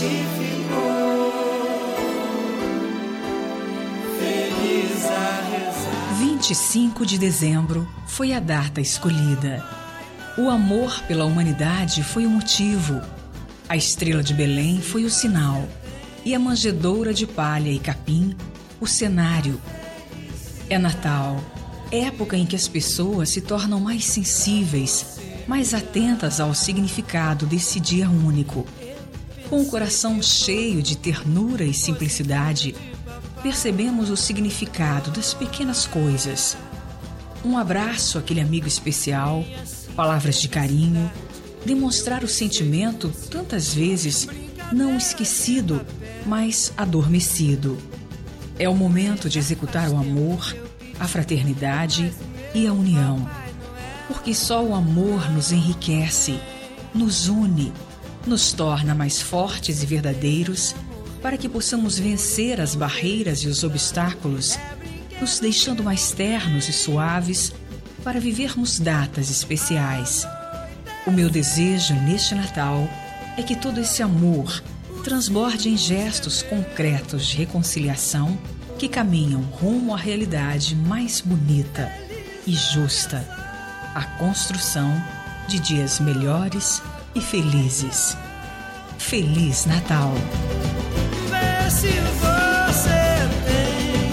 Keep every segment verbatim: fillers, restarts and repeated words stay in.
Feliz a rezar. vinte e cinco de dezembro foi a data escolhida. O amor pela humanidade foi o motivo. A estrela de Belém foi o sinal. E a manjedoura de palha e capim, o cenário. É Natal, época em que as pessoas se tornam mais sensíveis, mais atentas ao significado desse dia único. Com o coração cheio de ternura e simplicidade, percebemos o significado das pequenas coisas. Um abraço àquele amigo especial, palavras de carinho, demonstrar o sentimento tantas vezes não esquecido, mas adormecido. É o momento de executar o amor, a fraternidade e a união. Porque só o amor nos enriquece, nos une, nos torna mais fortes e verdadeiros para que possamos vencer as barreiras e os obstáculos, nos deixando mais ternos e suaves para vivermos datas especiais. O meu desejo neste Natal é que todo esse amor transborde em gestos concretos de reconciliação que caminham rumo à realidade mais bonita e justa, a construção de dias melhores e felizes. Feliz Natal! Vê se você tem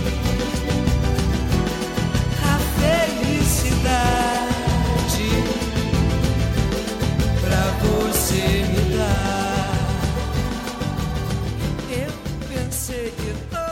a felicidade pra você me dar. Eu pensei que